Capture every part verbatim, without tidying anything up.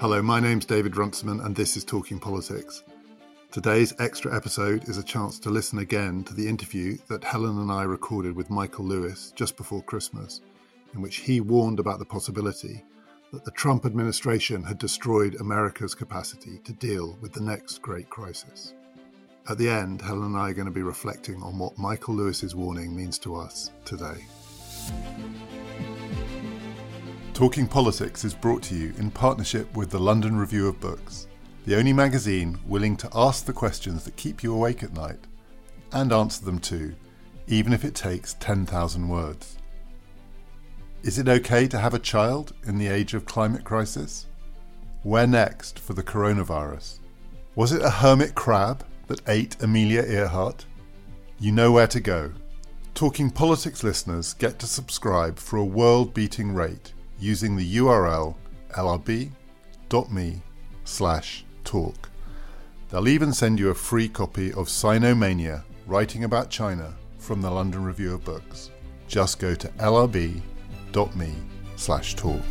Hello, my name's David Runciman and this is Talking Politics. Today's extra episode is a chance to listen again to the interview that Helen and I recorded with Michael Lewis just before Christmas, in which he warned about the possibility that the Trump administration had destroyed America's capacity to deal with the next great crisis. At the end, Helen and I are going to be reflecting on what Michael Lewis's warning means to us today. Talking Politics is brought to you in partnership with the London Review of Books, the only magazine willing to ask the questions that keep you awake at night, and answer them too, even if it takes ten thousand words. Is it okay to have a child in the age of climate crisis? Where next for the coronavirus? Was it a hermit crab that ate Amelia Earhart? You know where to go. Talking Politics listeners get to subscribe for a world-beating rate using the U R L lrb.me slash talk. They'll even send you a free copy of Sinomania, Writing About China from the London Review of Books. Just go to lrb.me slash talk.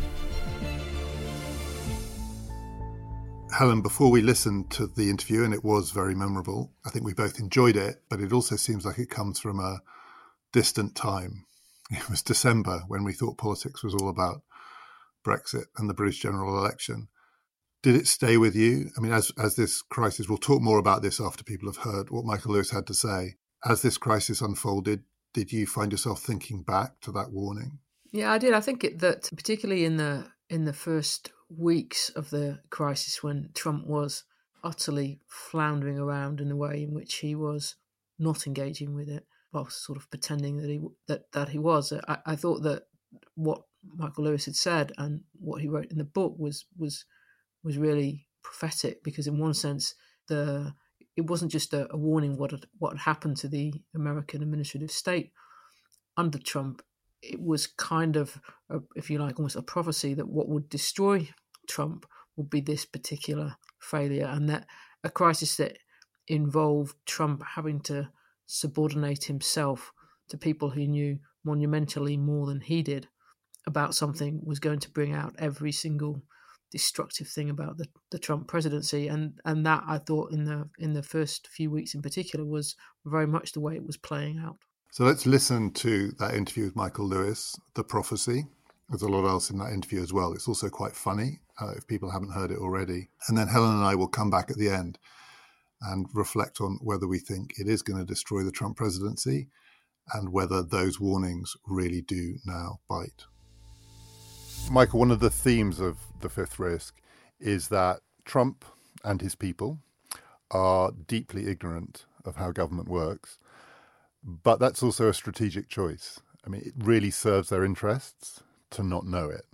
Helen, before we listened to the interview, and it was very memorable, I think we both enjoyed it, but it also seems like it comes from a distant time. It was December when we thought politics was all about Brexit and the British general election. Did it stay with you? I mean, as as this crisis, we'll talk more about this after people have heard what Michael Lewis had to say. As this crisis unfolded, did you find yourself thinking back to that warning? Yeah, I did. I think it, that particularly in the in the first weeks of the crisis, when Trump was utterly floundering around in the way in which he was not engaging with it, well, sort of pretending that he that, that he was. I, I thought that what Michael Lewis had said and what he wrote in the book was was was really prophetic, because in one sense, the it wasn't just a, a warning what had, what had happened to the American administrative state under Trump. It was kind of, a, if you like, almost a prophecy that what would destroy Trump would be this particular failure, and that a crisis that involved Trump having to subordinate himself to people who knew monumentally more than he did about something was going to bring out every single destructive thing about the, the Trump presidency. And and that, I thought, in the in the first few weeks in particular, was very much the way it was playing out. So let's listen to that interview with Michael Lewis, The Prophecy. There's a lot else in that interview as well. It's also quite funny, uh, if people haven't heard it already. And then Helen and I will come back at the end and reflect on whether we think it is going to destroy the Trump presidency and whether those warnings really do now bite. Michael, one of the themes of The Fifth Risk is that Trump and his people are deeply ignorant of how government works, but that's also a strategic choice. I mean, it really serves their interests to not know it.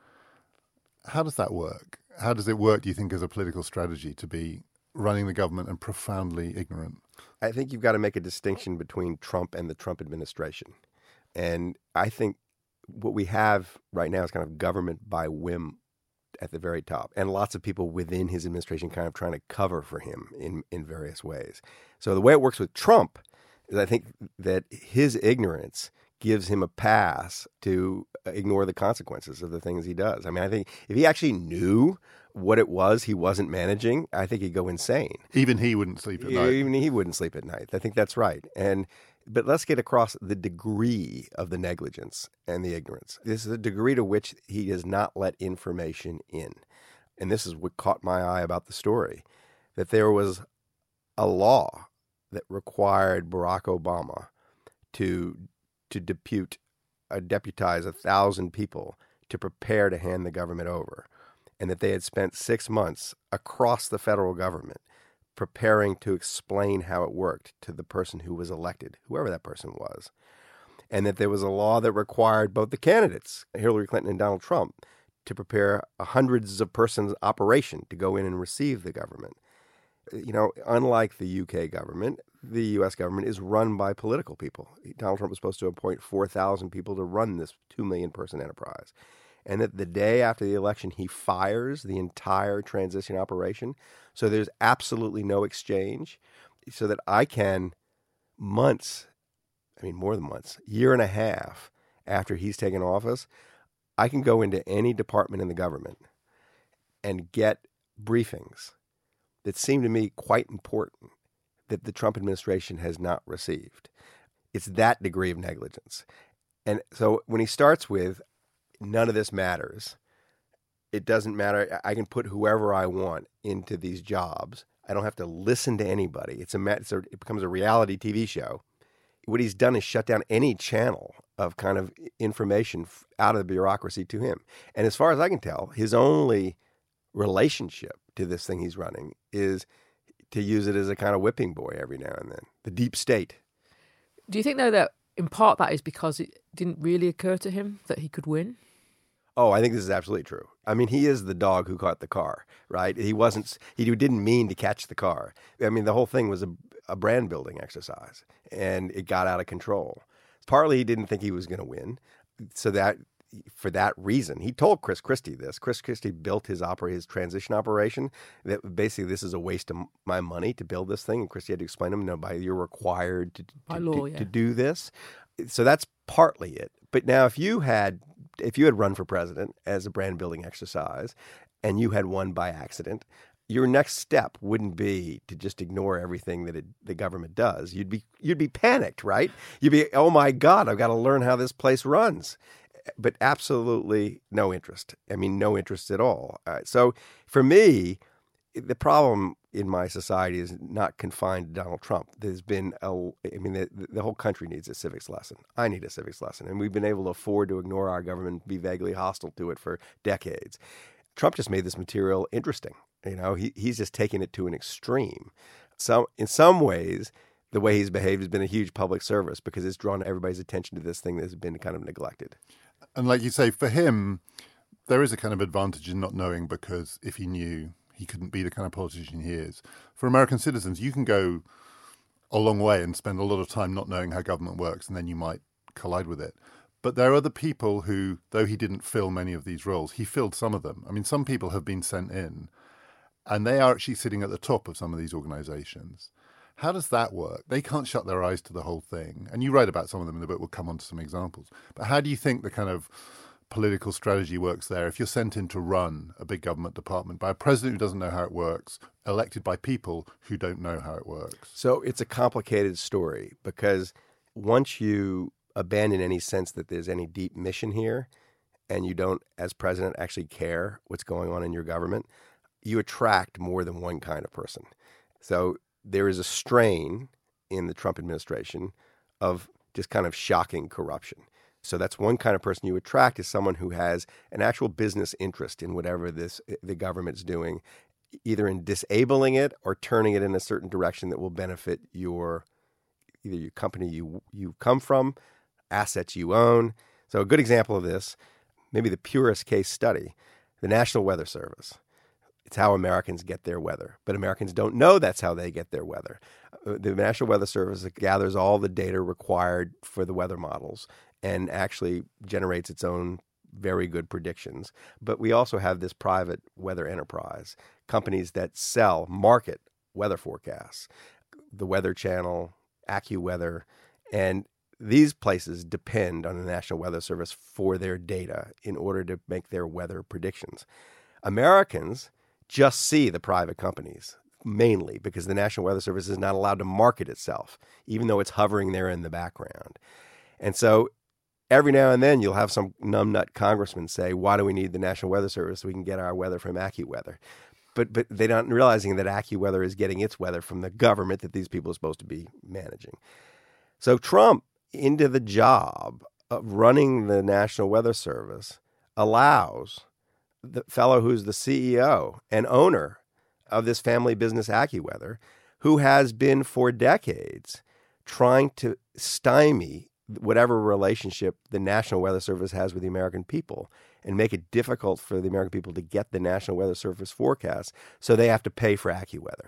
How does that work? How does it work, do you think, as a political strategy to be running the government and profoundly ignorant? I think you've got to make a distinction between Trump and the Trump administration. And I think what we have right now is kind of government by whim at the very top, and lots of people within his administration kind of trying to cover for him in, in various ways. So the way it works with Trump is I think that his ignorance gives him a pass to ignore the consequences of the things he does. I mean, I think if he actually knew what it was he wasn't managing, I think he'd go insane. Even he wouldn't sleep at night. Even he wouldn't sleep at night. I think that's right. And but let's get across the degree of the negligence and the ignorance. This is the degree to which he does not let information in. And this is what caught my eye about the story, that there was a law that required Barack Obama to to depute, uh, deputize a thousand people to prepare to hand the government over, and that they had spent six months across the federal government preparing to explain how it worked to the person who was elected, whoever that person was, and that there was a law that required both the candidates, Hillary Clinton and Donald Trump, to prepare a hundreds of persons operation to go in and receive the government. You know, unlike the U K government, the U S government is run by political people. Donald Trump was supposed to appoint four thousand people to run this two million person enterprise. And that the day after the election, he fires the entire transition operation. So there's absolutely no exchange. So that I can, months, I mean, more than months, year and a half after he's taken office, I can go into any department in the government and get briefings that seem to me quite important that the Trump administration has not received. It's that degree of negligence. And so when he starts with, none of this matters, it doesn't matter, I can put whoever I want into these jobs. I don't have to listen to anybody. It's a, it's a it becomes a reality T V show. What he's done is shut down any channel of kind of information out of the bureaucracy to him. And as far as I can tell, his only relationship to this thing he's running is to use it as a kind of whipping boy every now and then, the deep state. Do you think, though, that in part that is because it didn't really occur to him that he could win? Oh, I think this is absolutely true. I mean, he is the dog who caught the car, right? He wasn't, he didn't mean to catch the car. I mean, the whole thing was a, a brand building exercise, and it got out of control. Partly he didn't think he was going to win. So that, for that reason, he told Chris Christie this. Chris Christie built his opera, his transition operation, that basically this is a waste of my money to build this thing. And Christie had to explain to him, no, by, you're required to, to, by law, to, yeah. to do this. So that's partly it. But now if you had If you had run for president as a brand building exercise and you had won by accident, your next step wouldn't be to just ignore everything that it, the government does. You'd be you'd be panicked, right? You'd be, oh my God, I've got to learn how this place runs. But absolutely no interest. I mean, no interest at all. Uh, so for me, the problem in my society is not confined to Donald Trump. There's been a, I mean, the, the whole country needs a civics lesson. I need a civics lesson. And we've been able to afford to ignore our government, be vaguely hostile to it for decades. Trump just made this material interesting. You know, he, he's just taken it to an extreme. So in some ways, the way he's behaved has been a huge public service because it's drawn everybody's attention to this thing that has been kind of neglected. And like you say, for him, there is a kind of advantage in not knowing, because if he knew, he couldn't be the kind of politician he is. For American citizens, you can go a long way and spend a lot of time not knowing how government works, and then you might collide with it. But there are other people who, though he didn't fill many of these roles, he filled some of them. I mean, some people have been sent in, and they are actually sitting at the top of some of these organizations. How does that work? They can't shut their eyes to the whole thing. And you write about some of them in the book. We'll come on to some examples. But how do you think the kind of political strategy works there if you're sent in to run a big government department by a president who doesn't know how it works, elected by people who don't know how it works? So it's a complicated story, because once you abandon any sense that there's any deep mission here, and you don't, as president, actually care what's going on in your government, you attract more than one kind of person. So there is a strain in the Trump administration of just kind of shocking corruption. So that's one kind of person you attract, is someone who has an actual business interest in whatever this the government's doing, either in disabling it or turning it in a certain direction that will benefit your either your company you you come from, assets you own. So a good example of this, maybe the purest case study, the National Weather Service. It's how Americans get their weather. But Americans don't know that's how they get their weather. The National Weather Service gathers all the data required for the weather models and actually generates its own very good predictions. But we also have this private weather enterprise, companies that sell, market weather forecasts, the Weather Channel, AccuWeather, and these places depend on the National Weather Service for their data in order to make their weather predictions. Americans just see the private companies, mainly because the National Weather Service is not allowed to market itself, even though it's hovering there in the background. And so every now and then you'll have some numbnut congressman say, why do we need the National Weather Service so we can get our weather from AccuWeather? But but they're not realizing that AccuWeather is getting its weather from the government that these people are supposed to be managing. So Trump, into the job of running the National Weather Service, allows the fellow who's the C E O and owner of this family business, AccuWeather, who has been for decades trying to stymie whatever relationship the National Weather Service has with the American people and make it difficult for the American people to get the National Weather Service forecasts, so they have to pay for AccuWeather.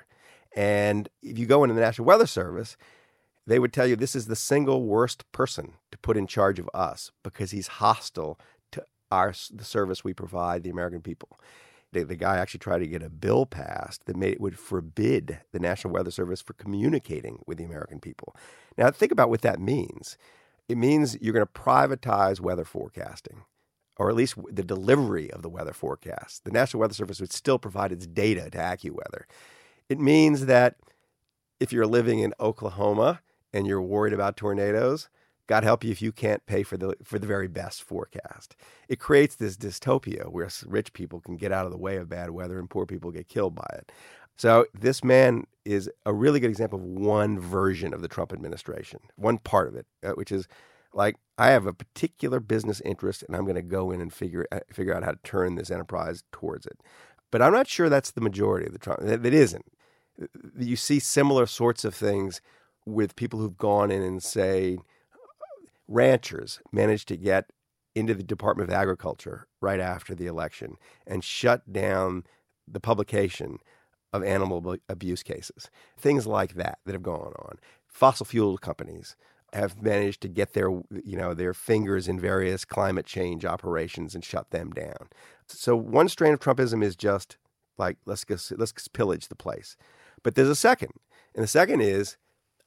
And if you go into the National Weather Service, they would tell you this is the single worst person to put in charge of us because he's hostile to our the service we provide the American people. The, the guy actually tried to get a bill passed that made it would forbid the National Weather Service for communicating with the American people. Now, think about what that means. It means you're going to privatize weather forecasting. or at least the delivery of the weather forecast. The National Weather Service would still provide its data to AccuWeather. It means that if you're living in Oklahoma and you're worried about tornadoes, God help you if you can't pay for the for the very best forecast. It creates this dystopia where rich people can get out of the way of bad weather and poor people get killed by it. So this man is a really good example of one version of the Trump administration, one part of it, uh, which is like, I have a particular business interest and I'm going to go in and figure uh, figure out how to turn this enterprise towards it. But I'm not sure that's the majority of the Trump. It isn't. You see similar sorts of things with people who've gone in and say, ranchers managed to get into the Department of Agriculture right after the election and shut down the publication of animal abuse cases. Things like that that have gone on. Fossil fuel companies have managed to get their, you know, their fingers in various climate change operations and shut them down. So one strain of Trumpism is just like, let's go, let's pillage the place. But there's a second. And the second is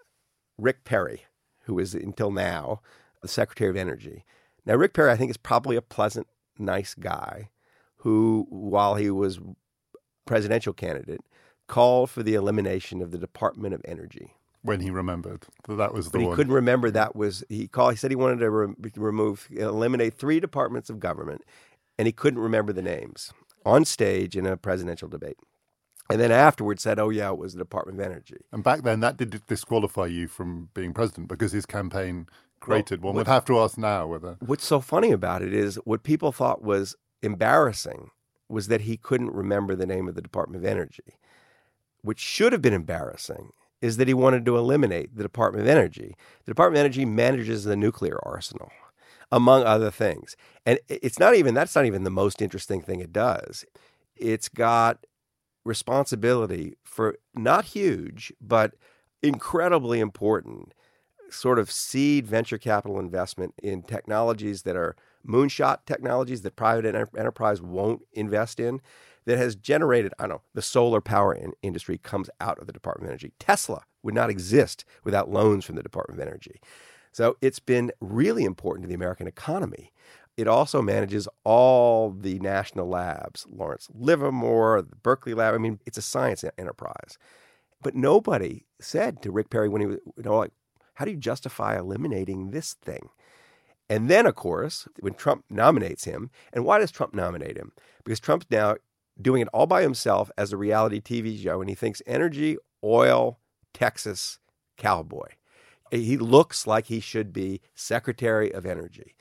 Rick Perry, who is until now the Secretary of Energy. Now, Rick Perry, I think, is probably a pleasant, nice guy who, while he was presidential candidate, called for the elimination of the Department of Energy. When he remembered that that was the but one. He couldn't remember that was, he called, he said he wanted to re- remove, eliminate three departments of government, and he couldn't remember the names on stage in a presidential debate. And then afterwards said, oh, yeah, it was the Department of Energy. And back then, that did disqualify you from being president because his campaign created well, one. What, would have to ask now whether... What's so funny about it is what people thought was embarrassing was that he couldn't remember the name of the Department of Energy. What should have been embarrassing is that he wanted to eliminate the Department of Energy. The Department of Energy manages the nuclear arsenal, among other things. And it's not even, that's not even the most interesting thing it does. It's got responsibility for not huge, but incredibly important sort of seed venture capital investment in technologies that are moonshot technologies that private enter- enterprise won't invest in, that has generated, I don't know, the solar power in- industry comes out of the Department of Energy. Tesla would not exist without loans from the Department of Energy. So it's been really important to the American economy. It also manages all the national labs, Lawrence Livermore, the Berkeley Lab. I mean, it's a science enterprise. But nobody said to Rick Perry when he was, you know, like, how do you justify eliminating this thing? And then, of course, when Trump nominates him, and why does Trump nominate him? Because Trump's now doing it all by himself as a reality T V show, and he thinks energy, oil, Texas, cowboy. He looks like he should be Secretary of Energy.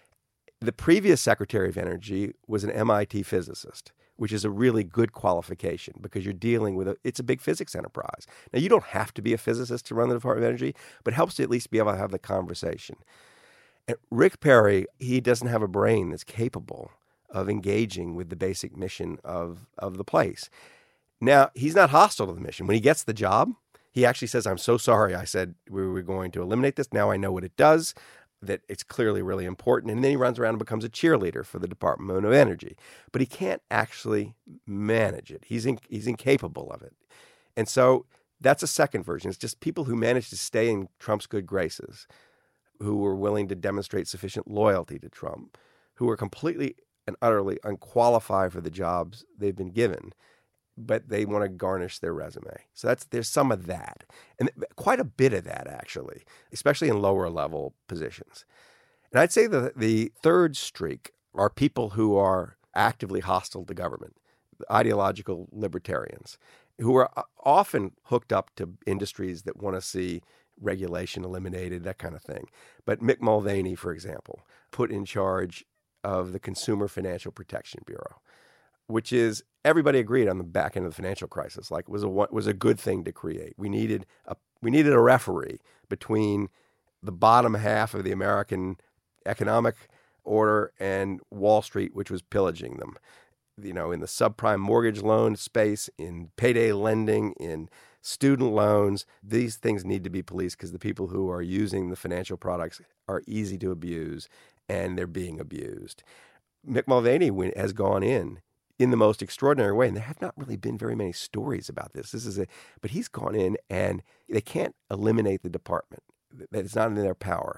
The previous Secretary of Energy was an M I T physicist, which is a really good qualification because you're dealing with a, it's a big physics enterprise. Now, you don't have to be a physicist to run the Department of Energy, but it helps to at least be able to have the conversation. And Rick Perry, he doesn't have a brain that's capable of engaging with the basic mission of, of the place. Now, he's not hostile to the mission. When he gets the job, he actually says, I'm so sorry I said we were going to eliminate this. Now I know what it does, that it's clearly really important. And then he runs around and becomes a cheerleader for the Department of Energy. But he can't actually manage it. He's in, he's incapable of it. And so that's a second version. It's just people who manage to stay in Trump's good graces, who were willing to demonstrate sufficient loyalty to Trump, who are completely and utterly unqualified for the jobs they've been given, but they want to garnish their resume. So that's there's some of that, and quite a bit of that, actually, especially in lower level positions. And I'd say the, the third streak are people who are actively hostile to government, ideological libertarians, who are often hooked up to industries that want to see regulation eliminated, that kind of thing. But Mick Mulvaney, for example, put in charge of the Consumer Financial Protection Bureau, which is everybody agreed on the back end of the financial crisis, like was a was a good thing to create. We needed a we needed a referee between the bottom half of the American economic order and Wall Street, which was pillaging them. You know, in the subprime mortgage loan space, in payday lending, in student loans, these things need to be policed because the people who are using the financial products are easy to abuse and they're being abused. Mick Mulvaney has gone in in the most extraordinary way, and there have not really been very many stories about this. This is a, but he's gone in and they can't eliminate the department. That it's not in their power.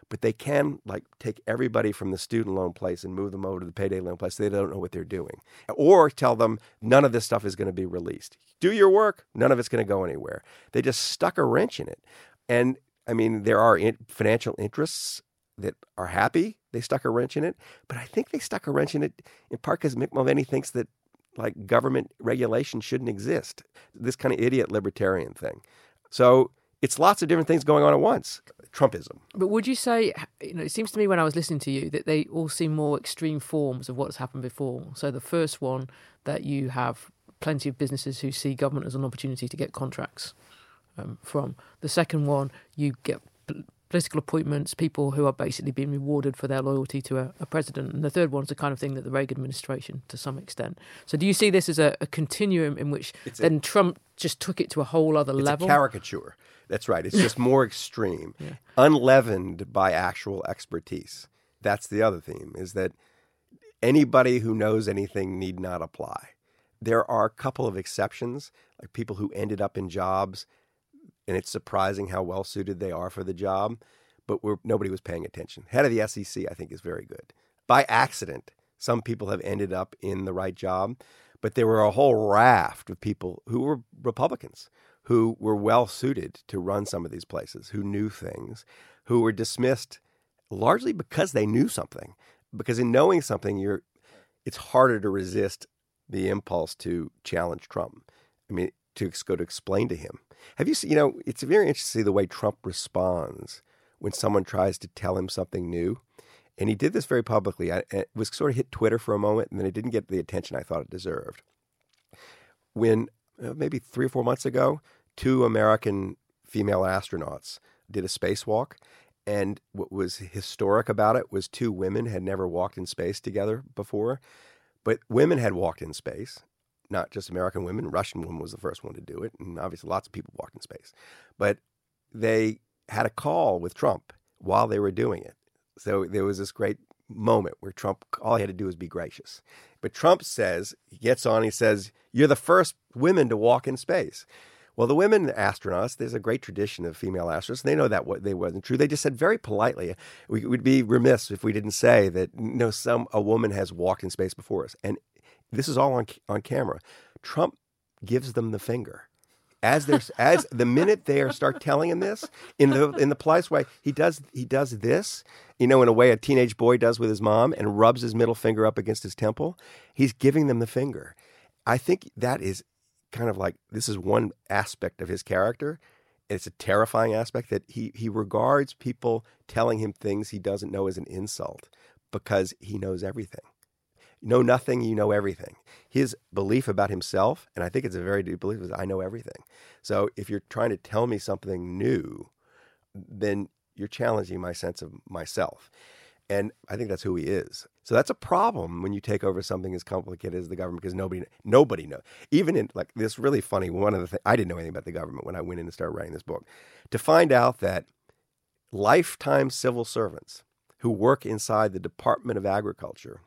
but they can like take everybody from the student loan place and move them over to the payday loan place. They don't know what they're doing. Or tell them none of this stuff is going to be released. Do your work. None of it's going to go anywhere. They just stuck a wrench in it. And I mean, there are in- financial interests that are happy they stuck a wrench in it, but I think they stuck a wrench in it in part because Mick Mulvaney thinks that like government regulation shouldn't exist. This kind of idiot libertarian thing. So it's lots of different things going on at once. Trumpism. But would you say, you know, it seems to me when I was listening to you that they all seem more extreme forms of what's happened before. So the first one, that you have plenty of businesses who see government as an opportunity to get contracts um, from. The second one, you get political appointments, people who are basically being rewarded for their loyalty to a, a president. And the third one is the kind of thing that the Reagan administration, to some extent. So do you see this as a, a continuum in which it's then a, Trump just took it to a whole other it's level? It's a caricature. That's right. It's just more extreme, yeah. Unleavened by actual expertise. That's the other theme, is that anybody who knows anything need not apply. There are a couple of exceptions, like people who ended up in jobs, and it's surprising how well suited they are for the job, but we're, nobody was paying attention. Head of the S E C, I think, is very good. By accident, some people have ended up in the right job, but there were a whole raft of people who were Republicans, who were well suited to run some of these places, who knew things, who were dismissed largely because they knew something. Because in knowing something, you're it's harder to resist the impulse to challenge Trump. I mean, to go to explain to him. Have you seen, you know, it's very interesting to see the way Trump responds when someone tries to tell him something new. And he did this very publicly. I, it was sort of hit Twitter for a moment, and then it didn't get the attention I thought it deserved. When uh, maybe three or four months ago, two American female astronauts did a spacewalk. And what was historic about it was two women had never walked in space together before. But women had walked in space, not just American women. Russian woman was the first one to do it. And obviously lots of people walked in space. But they had a call with Trump while they were doing it. So there was this great moment where Trump, all he had to do was be gracious. But Trump says, he gets on, he says, "You're the first women to walk in space." Well, the women astronauts, there's a great tradition of female astronauts. They know that what they wasn't true. They just said very politely, we would be remiss if we didn't say that, you know, some a woman has walked in space before us. And this is all on on camera. Trump gives them the finger. As there's as the minute they start telling him this, in the in the politest way, he does he does this, you know, in a way a teenage boy does with his mom, and rubs his middle finger up against his temple. He's giving them the finger. I think that is kind of like, this is one aspect of his character. It's a terrifying aspect that he, he regards people telling him things he doesn't know as an insult because he knows everything. You know nothing, you know everything. His belief about himself, and I think it's a very deep belief, is I know everything. So if you're trying to tell me something new, then you're challenging my sense of myself. And I think that's who he is. So that's a problem when you take over something as complicated as the government, because nobody nobody knows. Even in, like, this really funny, one of the things, I didn't know anything about the government when I went in and started writing this book. To find out that lifetime civil servants who work inside the Department of Agriculture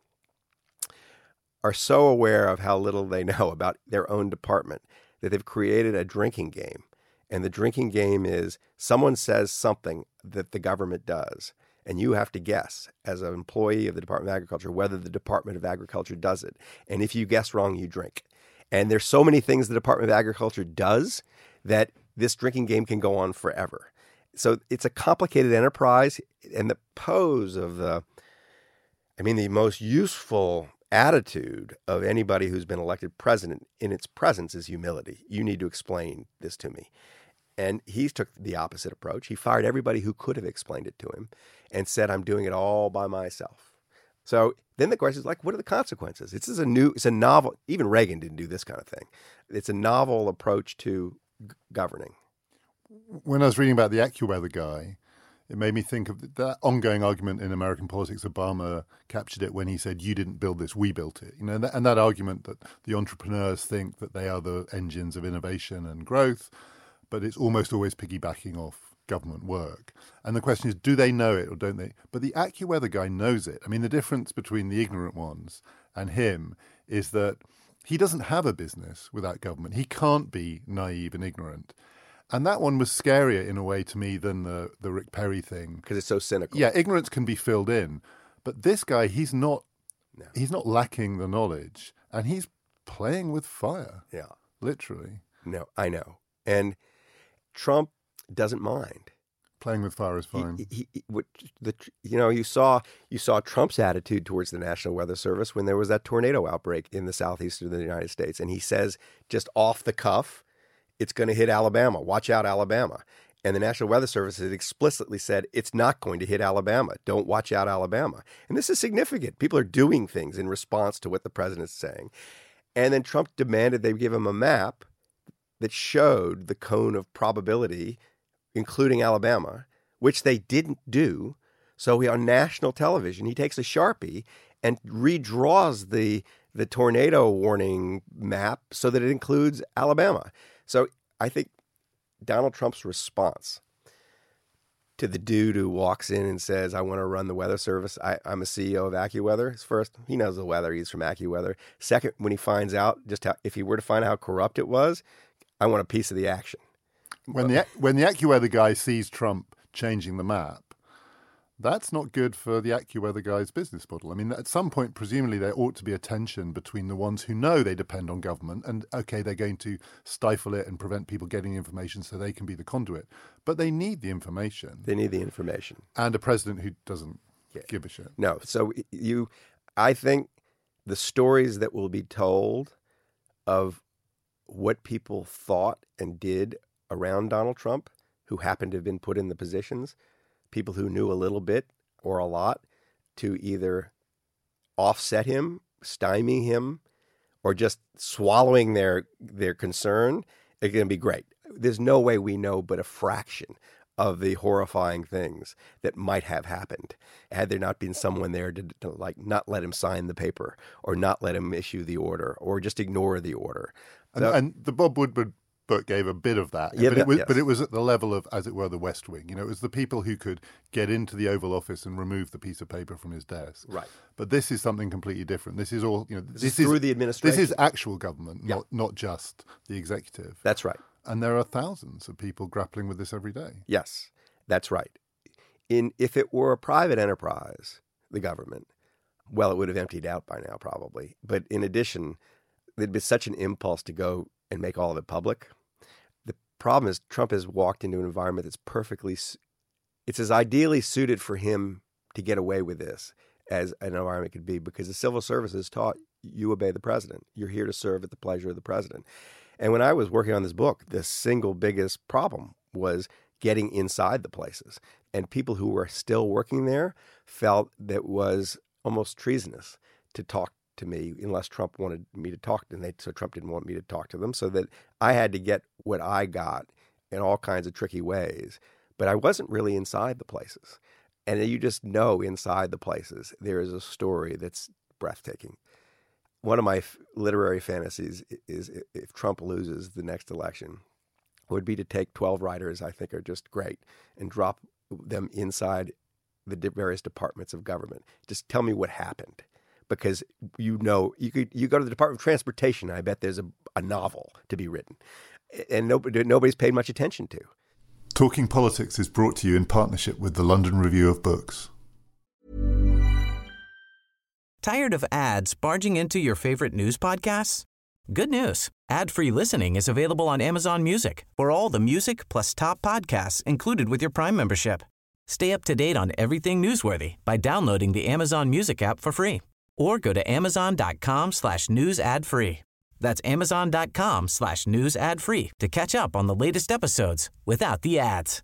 are so aware of how little they know about their own department that they've created a drinking game. And the drinking game is someone says something that the government does, and you have to guess as an employee of the Department of Agriculture whether the Department of Agriculture does it. And if you guess wrong, you drink. And there's so many things the Department of Agriculture does that this drinking game can go on forever. So it's a complicated enterprise. And the pose of the, I mean, the most useful attitude of anybody who's been elected president in its presence is humility. You need to explain this to me. And he took the opposite approach. He fired everybody who could have explained it to him and said, I'm doing it all by myself. So then the question is, like, what are the consequences? This is a new, it's a novel, even Reagan didn't do this kind of thing. It's a novel approach to g- governing. When I was reading about the AccuWeather guy, it made me think of that ongoing argument in American politics. Obama captured it when he said, you didn't build this, we built it. You know, and that argument that the entrepreneurs think that they are the engines of innovation and growth, but it's almost always piggybacking off government work. And the question is, do they know it or don't they? But the AccuWeather guy knows it. I mean, the difference between the ignorant ones and him is that he doesn't have a business without government. He can't be naive and ignorant. And that one was scarier in a way to me than the, the Rick Perry thing. Because it's so cynical. Yeah, ignorance can be filled in. But this guy, he's not No. he's not lacking the knowledge. And he's playing with fire. Yeah. Literally. No, I know. And Trump doesn't mind. Playing with fire is fine. He, he, he, what, the, you know, you saw you saw Trump's attitude towards the National Weather Service when there was that tornado outbreak in the southeast of the United States. And he says, just off the cuff, it's going to hit Alabama. Watch out, Alabama. And the National Weather Service has explicitly said it's not going to hit Alabama. Don't watch out, Alabama. And this is significant. People are doing things in response to what the president's saying. And then Trump demanded they give him a map that showed the cone of probability, including Alabama, which they didn't do. So he, on national television, he takes a Sharpie and redraws the the tornado warning map so that it includes Alabama. So I think Donald Trump's response to the dude who walks in and says, I want to run the weather service. I, I'm a C E O of AccuWeather. First, he knows the weather. He's from AccuWeather. Second, when he finds out just how, if he were to find out how corrupt it was, I want a piece of the action. When the when the AccuWeather guy sees Trump changing the map, that's not good for the AccuWeather guy's business model. I mean, at some point, presumably, there ought to be a tension between the ones who know they depend on government and, okay, they're going to stifle it and prevent people getting information so they can be the conduit. But they need the information. They need the information. And a president who doesn't Yeah. give a shit. No. So you, I think the stories that will be told of what people thought and did around Donald Trump, who happened to have been put in the positions, people who knew a little bit or a lot, to either offset him, stymie him, or just swallowing their their concern, are going to be great. There's no way we know but a fraction of the horrifying things that might have happened had there not been someone there to, to like not let him sign the paper or not let him issue the order or just ignore the order. And, So- and the Bob Woodward book gave a bit of that, Yeah, but, but- it was, yes. but it was at the level of, as it were, the West Wing. You know, it was the people who could get into the Oval Office and remove the piece of paper from his desk. Right. But this is something completely different. This is all, you know, This this, is through the administration. This is actual government, Yeah. not not just the executive. That's right. And there are thousands of people grappling with this every day. Yes, that's right. In if it were a private enterprise, the government, well, it would have emptied out by now probably. But in addition, there'd be such an impulse to go and make all of it public. The problem is Trump has walked into an environment that's perfectly, s- it's as ideally suited for him to get away with this as an environment could be, because the civil service is taught you obey the president. You're here to serve at the pleasure of the president. And when I was working on this book, the single biggest problem was getting inside the places. And people who were still working there felt that it was almost treasonous to talk to me unless Trump wanted me to talk to them. They, so Trump didn't want me to talk to them, so that I had to get what I got in all kinds of tricky ways. But I wasn't really inside the places. And you just know inside the places there is a story that's breathtaking. One of my f- literary fantasies is if Trump loses the next election, would be to take twelve writers I think are just great and drop them inside the di- various departments of government. Just tell me what happened. Because you know, you could you go to the Department of Transportation, I bet there's a, a novel to be written. And nobody, nobody's paid much attention to. Talking Politics is brought to you in partnership with the London Review of Books. Tired of ads barging into your favorite news podcasts? Good news. Ad-free listening is available on Amazon Music for all the music plus top podcasts included with your Prime membership. Stay up to date on everything newsworthy by downloading the Amazon Music app for free or go to amazon.com slash news ad free. That's amazon.com slash news ad free to catch up on the latest episodes without the ads.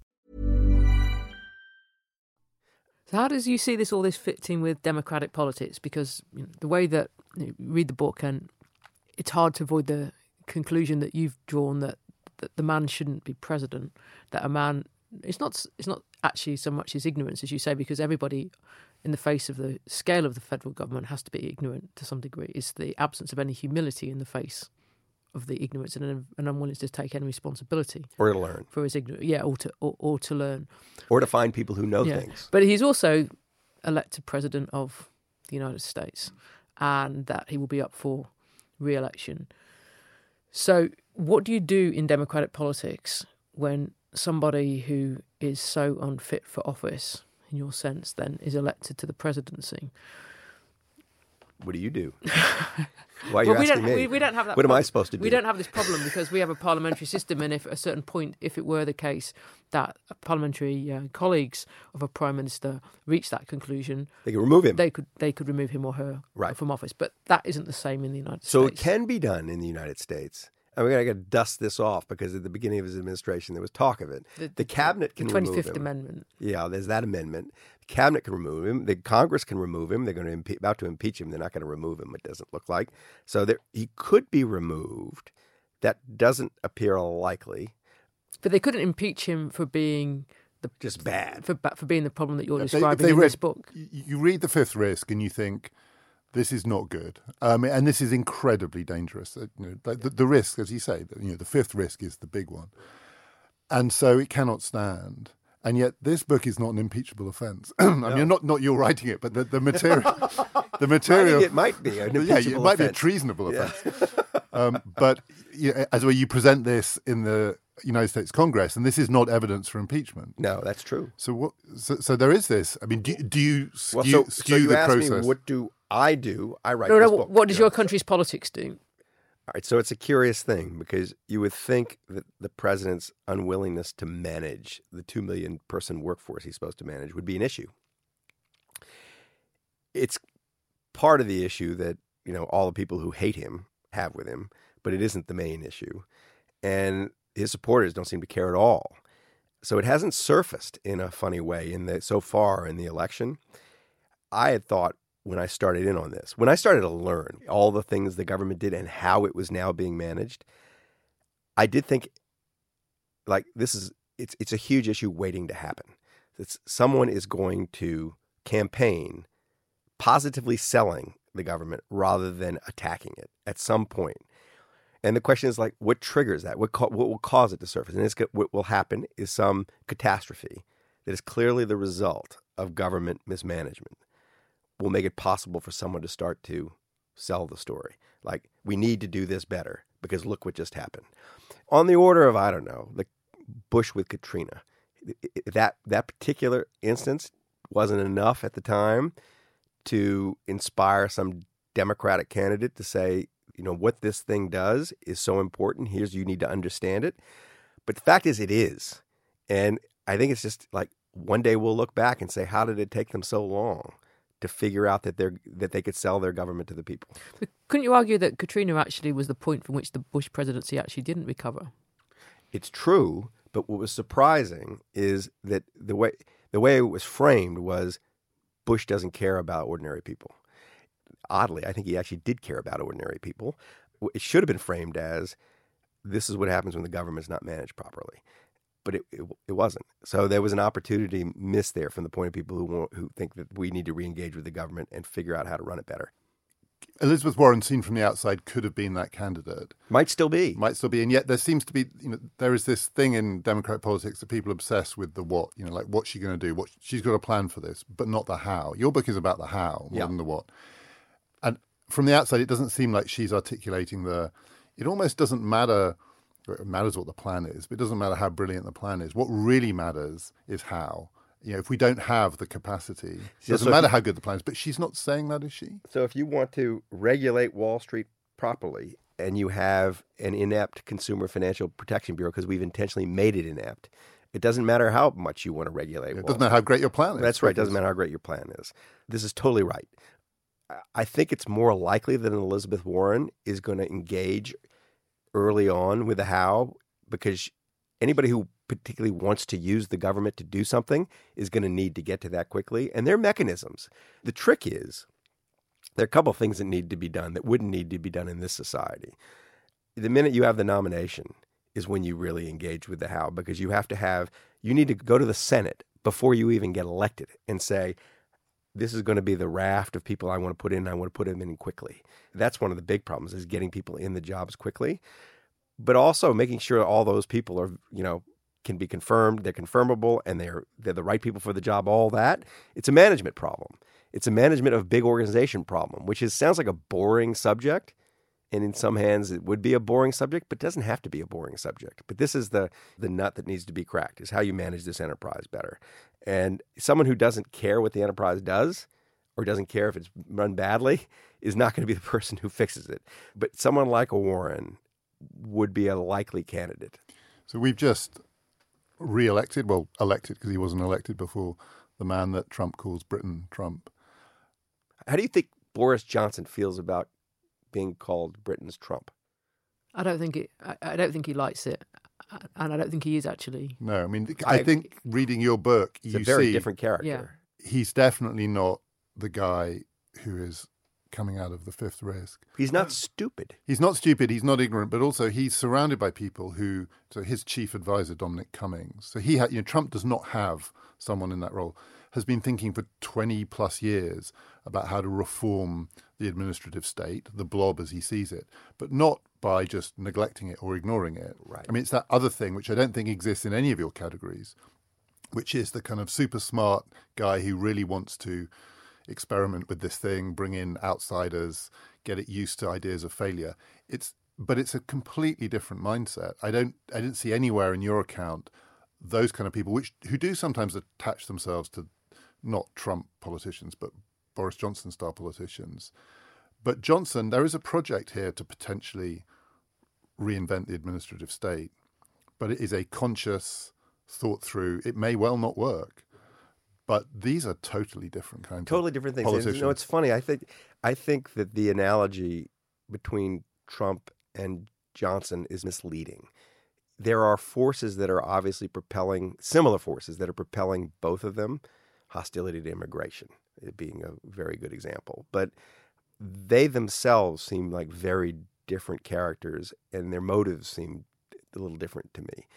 So how does you see this all this fit in with democratic politics? Because you know, the way that you read the book, and it's hard to avoid the conclusion that you've drawn that, that the man shouldn't be president. That a man, it's not it's not actually so much his ignorance as you say, because everybody in the face of the scale of the federal government has to be ignorant to some degree. It's the absence of any humility in the face of the ignorance and an, an unwillingness to take any responsibility Or to learn. for his ignorance. Yeah, or to or, or to learn. Or to find people who know Yeah. things. But he's also elected president of the United States, and that he will be up for re-election. So what do you do in democratic politics when somebody who is so unfit for office, in your sense, then is elected to the presidency. What do you do? Why are you well, we asking don't, me? We, we don't have that. What problem. am I supposed to do? We don't have this problem because we have a parliamentary system, and if at a certain point, if it were the case that parliamentary uh, colleagues of a prime minister reached that conclusion, they could remove him. They could they could remove him or her right. from office. But that isn't the same in the United so States. So it can be done in the United States. And we're going to dust this off because at the beginning of his administration, there was talk of it. The, the cabinet can the remove him. twenty-fifth Amendment. Yeah, there's that amendment. The cabinet can remove him. The Congress can remove him. They're going to impe- about to impeach him. They're not going to remove him, it doesn't look like. So there, he could be removed. That doesn't appear likely. But they couldn't impeach him for being... The, Just bad. For, for being the problem that you're if describing they, if they in read, this book. You read The Fifth Risk and you think... This is not good, um, and this is incredibly dangerous. Uh, you know, the, the risk, as you say, you know, the fifth risk is the big one, and so it cannot stand. And yet, this book is not an impeachable offence. I no. mean, not not you're writing it, but the, the material, the material. It might be an impeachable yeah, it might offense. be a treasonable offence. Yeah. um, but you know, as well, you present this in the United States Congress, and this is not evidence for impeachment. No, that's true. So what? So, so there is this. I mean, do, do you skew, well, so, skew so you the asked process? Me, what do I do? I write no, this no, book. What does you know? your country's politics do? All right, so it's a curious thing because you would think that the president's unwillingness to manage the two million person workforce he's supposed to manage would be an issue. It's part of the issue that, you know, all the people who hate him have with him, but it isn't the main issue. And his supporters don't seem to care at all. So it hasn't surfaced in a funny way in the so far in the election. I had thought when I started in on this, when I started to learn all the things the government did and how it was now being managed, I did think, like, this is, it's it's a huge issue waiting to happen. That someone is going to campaign positively selling the government rather than attacking it at some point. And the question is, like, what triggers that? What, co- what will cause it to surface? And it's, what will happen is some catastrophe that is clearly the result of government mismanagement will make it possible for someone to start to sell the story. Like, we need to do this better because look what just happened. On the order of, I don't know, like Bush with Katrina. That that particular instance wasn't enough at the time to inspire some Democratic candidate to say, you know, what this thing does is so important. Here's, you need to understand it. But the fact is, it is. And I think it's just like one day we'll look back and say, how did it take them so long to figure out that they're that they could sell their government to the people? But couldn't you argue that Katrina actually was the point from which the Bush presidency actually didn't recover? It's true, but what was surprising is that the way the way it was framed was Bush doesn't care about ordinary people. Oddly, I think he actually did care about ordinary people. It should have been framed as, this is what happens when the government's not managed properly. But it, it it wasn't. So there was an opportunity missed there from the point of people who want, who think that we need to re-engage with the government and figure out how to run it better. Elizabeth Warren, seen from the outside, could have been that candidate. Might still be. Might still be. And yet there seems to be, you know, there is this thing in Democratic politics that people obsess with the what, you know, like what's she going to do? What, she's got a plan for this, but not the how. Your book is about the how more yeah. than the what. And from the outside, it doesn't seem like she's articulating the, it almost doesn't matter, it matters what the plan is, but it doesn't matter how brilliant the plan is. What really matters is how. You know, if we don't have the capacity, it doesn't so matter you, how good the plan is. But she's not saying that, is she? So if you want to regulate Wall Street properly and you have an inept Consumer Financial Protection Bureau, because we've intentionally made it inept, it doesn't matter how much you want to regulate Yeah, it Wall doesn't matter how great your plan is. That's right. It doesn't matter how great your plan is. This is totally right. I think it's more likely that an Elizabeth Warren is going to engage early on with the how, because anybody who particularly wants to use the government to do something is going to need to get to that quickly. And there are mechanisms. The trick is there are a couple of things that need to be done that wouldn't need to be done in this society. The minute you have the nomination is when you really engage with the how, because you have to have, you need to go to the Senate before you even get elected and say, this is going to be the raft of people I want to put in. I want to put them in quickly. That's one of the big problems, is getting people in the jobs quickly, but also making sure all those people are, you know, can be confirmed, they're confirmable, and they're they're the right people for the job. All that, it's a management problem. It's a management of big organization problem, which is sounds like a boring subject, And in some hands, it would be a boring subject, but it doesn't have to be a boring subject. But this is the the nut that needs to be cracked, is how you manage this enterprise better. And someone who doesn't care what the enterprise does or doesn't care if it's run badly is not going to be the person who fixes it. But someone like a Warren would be a likely candidate. So we've just re-elected, well, elected because he wasn't elected before, the man that Trump calls Britain Trump. How do you think Boris Johnson feels about being called Britain's Trump? I don't think it. I, I don't think he likes it, and I don't think he is actually. No, I mean, I, I think reading your book, he's you a very see different character. Yeah. He's definitely not the guy who is coming out of the fifth risk. He's not stupid. He's not stupid. He's not ignorant, but also he's surrounded by people who. So his chief advisor, Dominic Cummings. So he had. You know, Trump does not have someone in that role. Has been thinking for twenty plus years about how to reform the administrative state, the blob as he sees it, but not by just neglecting it or ignoring it. Right. I mean, it's that other thing, which I don't think exists in any of your categories, which is the kind of super smart guy who really wants to experiment with this thing, bring in outsiders, get it used to ideas of failure. It's, but it's a completely different mindset. I don't, I didn't see anywhere in your account those kind of people, which who do sometimes attach themselves to not Trump politicians, but Boris Johnson-style politicians. But Johnson, there is a project here to potentially reinvent the administrative state, but it is a conscious, thought-through, it may well not work. But these are totally different kinds totally of different things. politicians. And, you know, it's funny. I think I think that the analogy between Trump and Johnson is misleading. There are forces that are obviously propelling, similar forces that are propelling both of them. Hostility to immigration being a very good example. But they themselves seem like very different characters, and their motives seem a little different to me.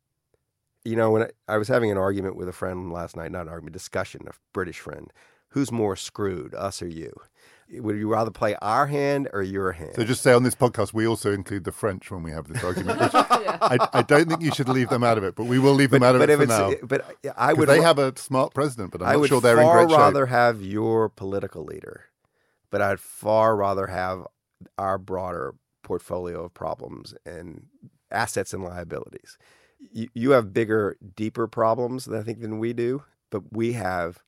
You know, when I, I was having an argument with a friend last night, not an argument, discussion, a British friend, who's more screwed, us or you? Would you rather play our hand or your hand? So just say on this podcast, we also include the French when we have this argument. Which Yeah. I, I don't think you should leave them out of it, but we will leave them but, out of but it if for it's, now. But I 'Cause would. they have a smart president, but I'm I not would sure they're in far great shape. rather have your political leader, but I'd far rather have our broader portfolio of problems and assets and liabilities. You, you have bigger, deeper problems, I think, than we do, but we have,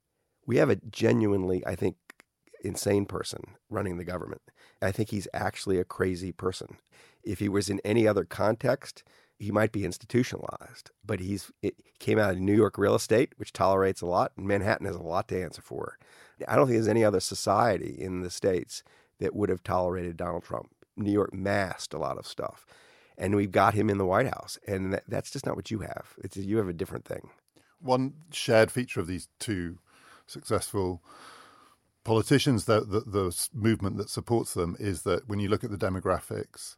we have a genuinely, I think, insane person running the government. I think he's actually a crazy person. If he was in any other context, he might be institutionalized. But he's it came out of New York real estate, which tolerates a lot, and Manhattan has a lot to answer for. I don't think there's any other society in the States that would have tolerated Donald Trump. New York masked a lot of stuff. And we've got him in the White House. And that, that's just not what you have. It's you have a different thing. One shared feature of these two successful politicians, the, the, the movement that supports them, is that when you look at the demographics,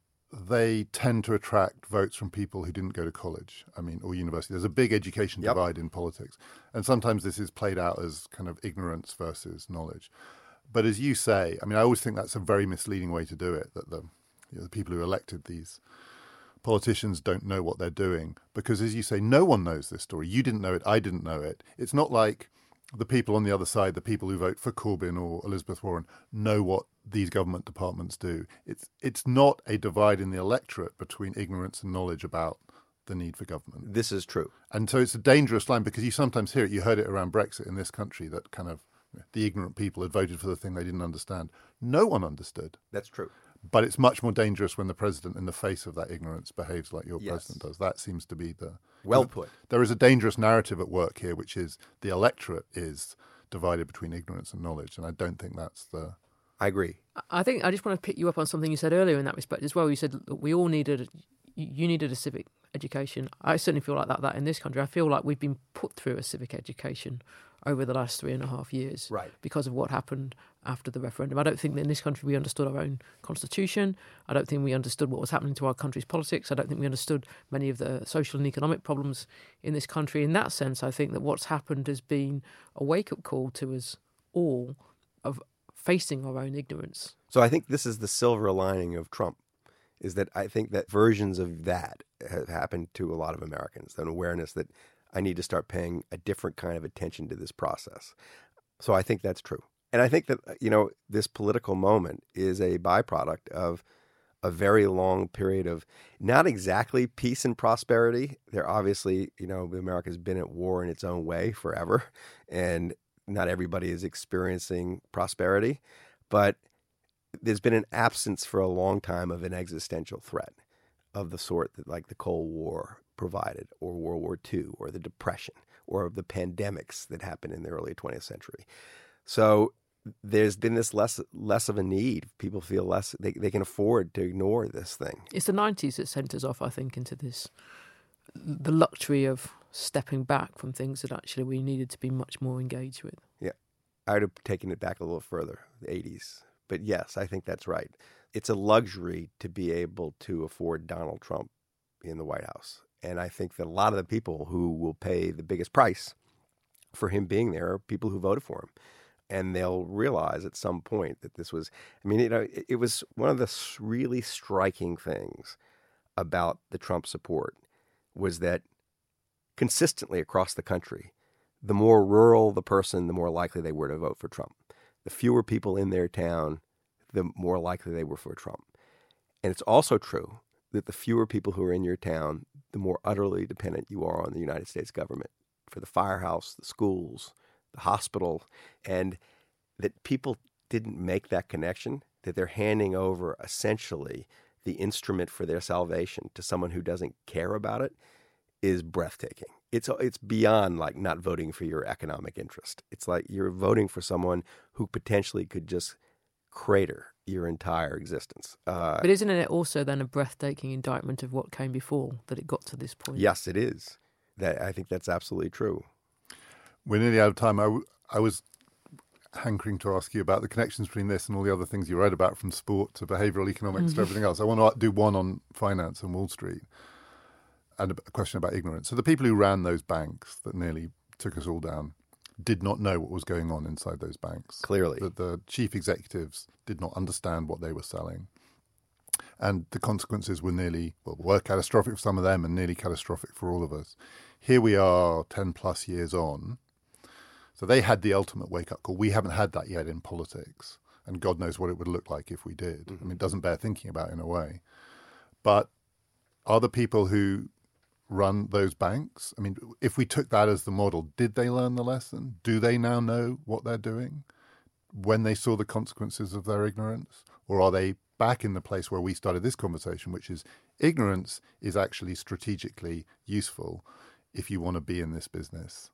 they tend to attract votes from people who didn't go to college, I mean, or university. There's a big education Yep. divide in politics. And sometimes this is played out as kind of ignorance versus knowledge. But as you say, I mean, I always think that's a very misleading way to do it, that the, you know, the people who elected these politicians don't know what they're doing. Because as you say, no one knows this story. You didn't know it. I didn't know it. It's not like the people on the other side, the people who vote for Corbyn or Elizabeth Warren, know what these government departments do. It's it's not a divide in the electorate between ignorance and knowledge about the need for government. This is true. And so it's a dangerous line, because you sometimes hear it. You heard it around Brexit in this country, that kind of the ignorant people had voted for the thing they didn't understand. No one understood. That's true. But it's much more dangerous when the president, in the face of that ignorance, behaves like your Yes. president does. That seems to be the... Well put. There is a dangerous narrative at work here, which is the electorate is divided between ignorance and knowledge. And I don't think that's the... I agree. I think I just want to pick you up on something you said earlier in that respect as well. You said look, we all needed, you needed a civic education. I certainly feel like that, that in this country. I feel like we've been put through a civic education over the last three and a half years Right. because of what happened after the referendum. I don't think that in this country we understood our own constitution. I don't think we understood what was happening to our country's politics. I don't think we understood many of the social and economic problems in this country. In that sense, I think that what's happened has been a wake-up call to us all of facing our own ignorance. So I think this is the silver lining of Trump, is that I think that versions of that have happened to a lot of Americans, an awareness that I need to start paying a different kind of attention to this process. So I think that's true. And I think that, you know, this political moment is a byproduct of a very long period of not exactly peace and prosperity. There obviously, you know, America's been at war in its own way forever, and not everybody is experiencing prosperity. But there's been an absence for a long time of an existential threat of the sort that like the Cold War provided, or World War Two, or the Depression, or the pandemics that happened in the early twentieth century. So there's been this less less of a need. People feel less, they, they can afford to ignore this thing. It's the nineties that sent us off, I think, into this, the luxury of stepping back from things that actually we needed to be much more engaged with. Yeah. I would have taken it back a little further, the eighties. But yes, I think that's right. It's a luxury to be able to afford Donald Trump in the White House. And I think that a lot of the people who will pay the biggest price for him being there are people who voted for him. And they'll realize at some point that this was, I mean, you know, it, it was one of the really striking things about the Trump support was that consistently across the country, the more rural the person, the more likely they were to vote for Trump. The fewer people in their town, the more likely they were for Trump. And it's also true that the fewer people who are in your town, the more utterly dependent you are on the United States government for the firehouse, the schools, the hospital, and that people didn't make that connection, that they're handing over essentially the instrument for their salvation to someone who doesn't care about it, is breathtaking. It's it's beyond like not voting for your economic interest. It's like you're voting for someone who potentially could just crater your entire existence. Uh, but isn't it also then a breathtaking indictment of what came before, that it got to this point? Yes, it is. That I think that's absolutely true. We're nearly out of time. I, w- I was hankering to ask you about the connections between this and all the other things you read about, from sport to behavioral economics to everything else. I want to do one on finance and Wall Street, and a question about ignorance. So the people who ran those banks that nearly took us all down did not know what was going on inside those banks. Clearly. That the chief executives did not understand what they were selling. And the consequences were nearly, well, were catastrophic for some of them and nearly catastrophic for all of us. Here we are ten plus years on. So they had the ultimate wake-up call. We haven't had that yet in politics. And God knows what it would look like if we did. Mm-hmm. I mean, it doesn't bear thinking about in a way. But are the people who run those banks, I mean, if we took that as the model, did they learn the lesson? Do they now know what they're doing when they saw the consequences of their ignorance? Or are they back in the place where we started this conversation, which is ignorance is actually strategically useful if you want to be in this business?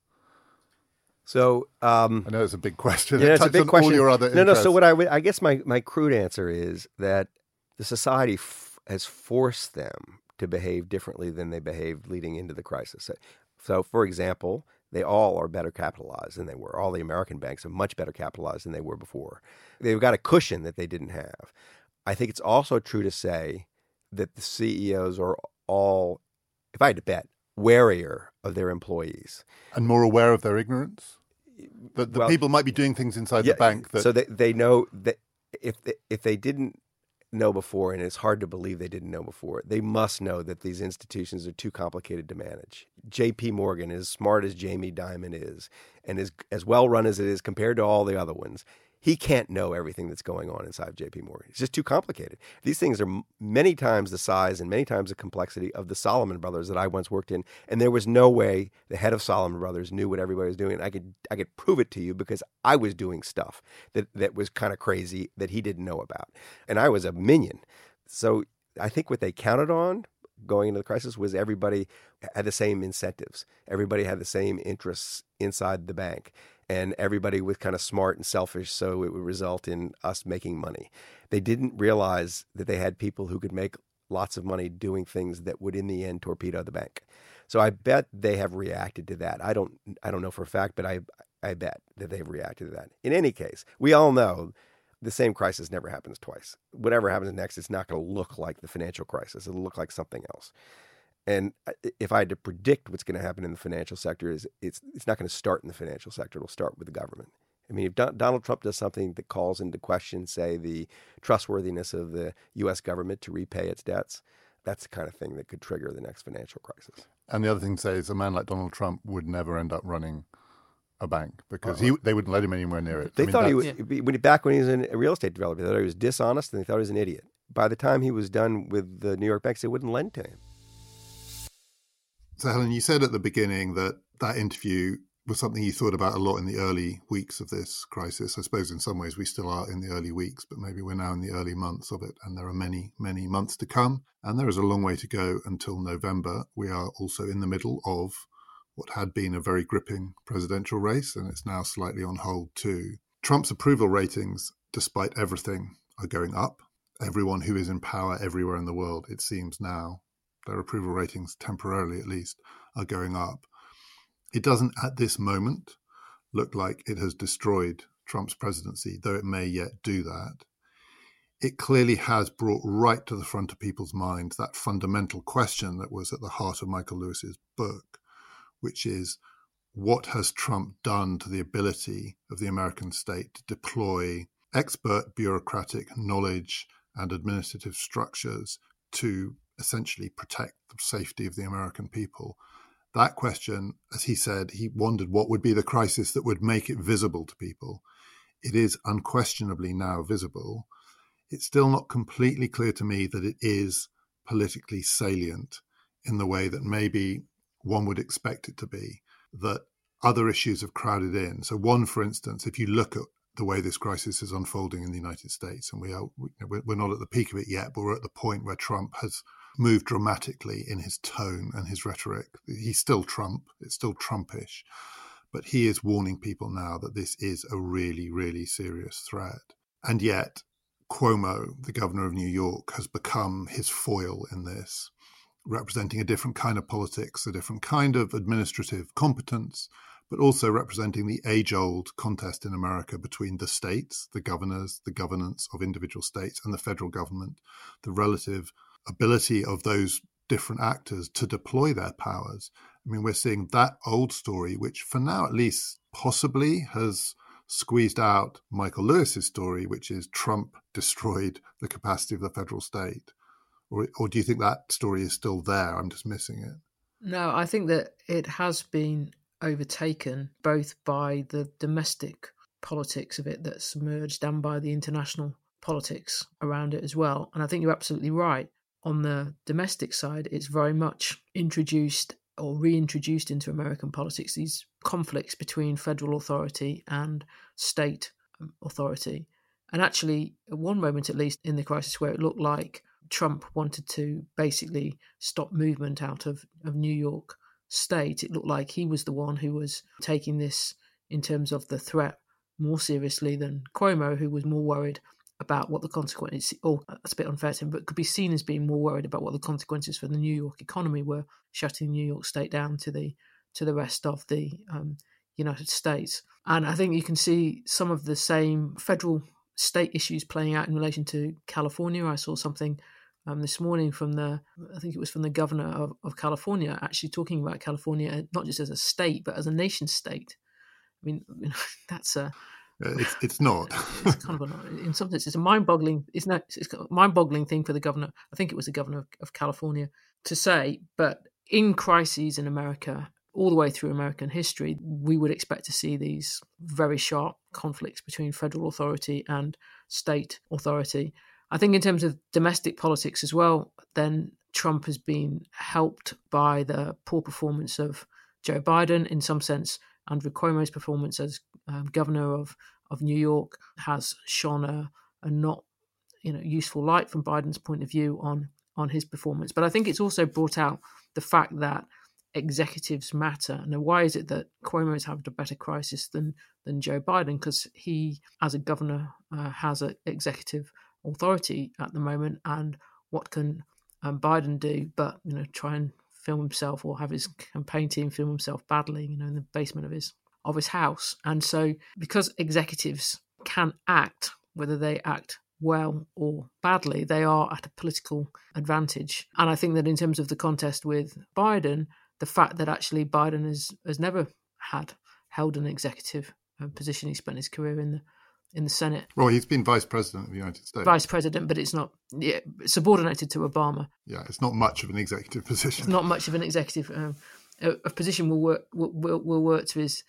So um, I know it's a big question. Yeah, it it's a big question. All your other no, interests. no. So what I would, I guess my, my crude answer is that the society f- has forced them to behave differently than they behaved leading into the crisis. So, so, for example, they all are better capitalized than they were. All the American banks are much better capitalized than they were before. They've got a cushion that they didn't have. I think it's also true to say that the C E Os are all, if I had to bet, warier of their employees. And more aware of their ignorance? That the well, people might be doing things inside yeah, the bank that... So they, they know that if they, if they didn't know before, and it's hard to believe they didn't know before, they must know that these institutions are too complicated to manage. J P Morgan, as smart as Jamie Dimon is, and as, as well run as it is compared to all the other ones, he can't know everything that's going on inside J P Morgan. It's just too complicated. These things are many times the size and many times the complexity of the Salomon Brothers that I once worked in, and there was no way the head of Salomon Brothers knew what everybody was doing. I could I could prove it to you because I was doing stuff that, that was kind of crazy that he didn't know about, and I was a minion. So I think what they counted on going into the crisis was everybody had the same incentives. Everybody had the same interests inside the bank. And everybody was kind of smart and selfish, so it would result in us making money. They didn't realize that they had people who could make lots of money doing things that would, in the end, torpedo the bank. So I bet they have reacted to that. I don't, I don't know for a fact, but I, I bet that they've reacted to that. In any case, we all know the same crisis never happens twice. Whatever happens next, it's not going to look like the financial crisis. It'll look like something else. And if I had to predict what's going to happen in the financial sector, is it's it's not going to start in the financial sector. It'll start with the government. I mean, if Don, Donald Trump does something that calls into question, say, the trustworthiness of the U S government to repay its debts, that's the kind of thing that could trigger the next financial crisis. And the other thing to say is a man like Donald Trump would never end up running a bank because he they wouldn't let him anywhere near it. They I mean, thought he that's- was, when he, back when he was in a real estate developer, they thought he was dishonest and they thought he was an idiot. By the time he was done with the New York banks, they wouldn't lend to him. So, Helen, you said at the beginning that that interview was something you thought about a lot in the early weeks of this crisis. I suppose in some ways we still are in the early weeks, but maybe we're now in the early months of it. And there are many, many months to come. And there is a long way to go until November. We are also in the middle of what had been a very gripping presidential race, and it's now slightly on hold too. Trump's approval ratings, despite everything, are going up. Everyone who is in power everywhere in the world, it seems now, their approval ratings, temporarily at least, are going up. It doesn't at this moment look like it has destroyed Trump's presidency, though it may yet do that. It clearly has brought right to the front of people's minds that fundamental question that was at the heart of Michael Lewis's book, which is, what has Trump done to the ability of the American state to deploy expert bureaucratic knowledge and administrative structures to essentially protect the safety of the American people? That question, as he said, he wondered what would be the crisis that would make it visible to people. It is unquestionably now visible. It's still not completely clear to me that it is politically salient in the way that maybe one would expect it to be, that other issues have crowded in. So one, for instance, if you look at the way this crisis is unfolding in the United States, and we are, we're not at the peak of it yet, but we're at the point where Trump has moved dramatically in his tone and his rhetoric. He's still Trump, it's still Trumpish, but he is warning people now that this is a really, really serious threat. And yet, Cuomo, the governor of New York, has become his foil in this, representing a different kind of politics, a different kind of administrative competence, but also representing the age-old contest in America between the states, the governors, the governance of individual states, and the federal government, the relative ability of those different actors to deploy their powers. I mean, we're seeing that old story, which for now at least possibly has squeezed out Michael Lewis's story, which is Trump destroyed the capacity of the federal state. Or, or do you think that story is still there? I'm just missing it. No, I think that it has been overtaken both by the domestic politics of it that's emerged and by the international politics around it as well. And I think you're absolutely right. On the domestic side, it's very much introduced or reintroduced into American politics, these conflicts between federal authority and state authority. And actually, at one moment, at least in the crisis, where it looked like Trump wanted to basically stop movement out of, of New York state, it looked like he was the one who was taking this in terms of the threat more seriously than Cuomo, who was more worried about what the consequences, or that's a bit unfair to him, but could be seen as being more worried about what the consequences for the New York economy were, shutting New York State down to the to the rest of the um, United States. And I think you can see some of the same federal state issues playing out in relation to California. I saw something um, this morning from the, I think it was from the governor of, of California, actually talking about California not just as a state, but as a nation state. I mean, that's a It's it's not. It's kind of a, in some sense, it's a mind-boggling. It's not. It's a mind-boggling thing for the governor. I think it was the governor of, of California to say. But in crises in America, all the way through American history, we would expect to see these very sharp conflicts between federal authority and state authority. I think in terms of domestic politics as well, then Trump has been helped by the poor performance of Joe Biden. In some sense, Andrew Cuomo's performance as um, governor of, of New York has shone a, a not you know useful light from Biden's point of view on on his performance. But I think it's also brought out the fact that executives matter. Now, why is it that Cuomo is having a better crisis than than Joe Biden? Because he, as a governor, uh, has an executive authority at the moment, and what can um, Biden do but you know try and film himself or have his campaign team film himself battling, you know, in the basement of his of his house. And so because executives can act, whether they act well or badly, they are at a political advantage. And I think that in terms of the contest with Biden, the fact that actually Biden has, has never had held an executive position, he spent his career in the in the Senate. Well, he's been vice president of the United States. Vice president, but it's not yeah, subordinated to Obama. Yeah, it's not much of an executive position. It's not much of an executive. Um, a, a position will work will, will will work to his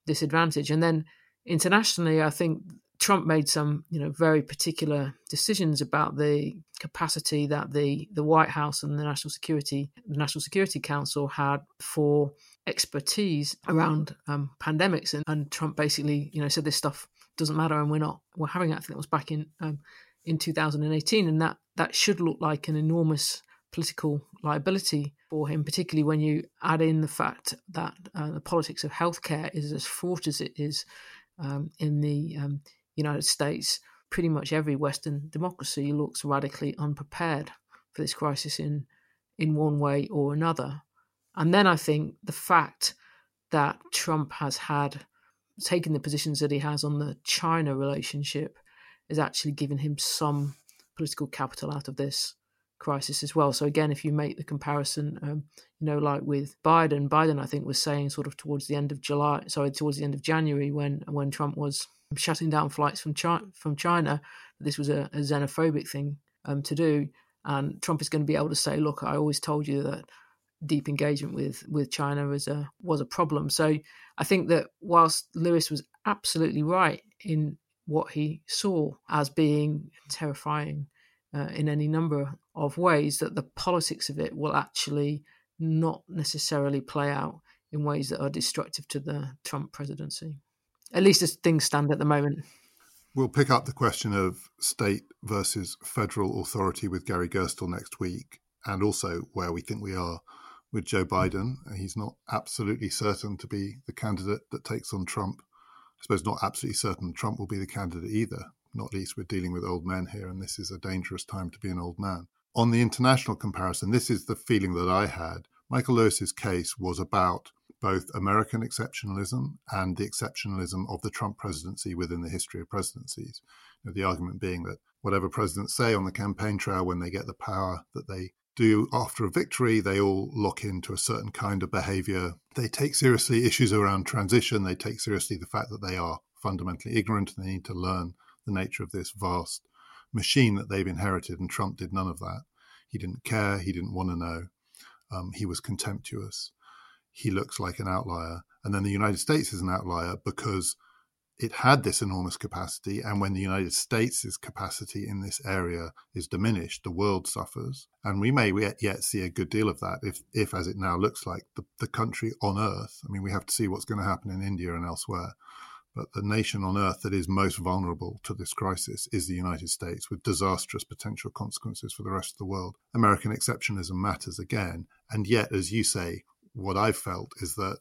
disadvantage. And then internationally, I think Trump made some, you know, very particular decisions about the capacity that the, the White House and the National Security, the National Security Council had for expertise around um, pandemics. And, and Trump basically, you know, said this stuff doesn't matter and we're not, we're having it. I think that was back in um, in two thousand eighteen. And that, that should look like an enormous political liability for him, particularly when you add in the fact that uh, the politics of healthcare is as fraught as it is um, in the um, United States. Pretty much every Western democracy looks radically unprepared for this crisis in in one way or another. And then I think the fact that Trump has had taken the positions that he has on the China relationship is actually given him some political capital out of this crisis as well. So again, if you make the comparison, um, you know, like with Biden, Biden I think was saying sort of towards the end of July, sorry, towards the end of January when when Trump was shutting down flights from China, from China, this was a, a xenophobic thing um, to do. And Trump is going to be able to say, look, I always told you that deep engagement with, with China was a, was a problem. So I think that whilst Lewis was absolutely right in what he saw as being terrifying uh, in any number of ways, that the politics of it will actually not necessarily play out in ways that are destructive to the Trump presidency. At least as things stand at the moment. We'll pick up the question of state versus federal authority with Gary Gerstle next week, and also where we think we are with Joe Biden. He's not absolutely certain to be the candidate that takes on Trump. I suppose not absolutely certain Trump will be the candidate either. Not least we're dealing with old men here, and this is a dangerous time to be an old man. On the international comparison, this is the feeling that I had. Michael Lewis's case was about both American exceptionalism and the exceptionalism of the Trump presidency within the history of presidencies. You know, the argument being that whatever presidents say on the campaign trail when they get the power that they do after a victory, they all lock into a certain kind of behavior. They take seriously issues around transition. They take seriously the fact that they are fundamentally ignorant and they need to learn the nature of this vast machine that they've inherited. And Trump did none of that. He didn't care. He didn't want to know. Um, he was contemptuous. He looks like an outlier. And then the United States is an outlier because it had this enormous capacity. And when the United States' capacity in this area is diminished, the world suffers. And we may yet see a good deal of that if, if as it now looks like, the, the country on earth, I mean, we have to see what's going to happen in India and elsewhere, but the nation on earth that is most vulnerable to this crisis is the United States, with disastrous potential consequences for the rest of the world. American exceptionalism matters again. And yet, as you say, what I've felt is that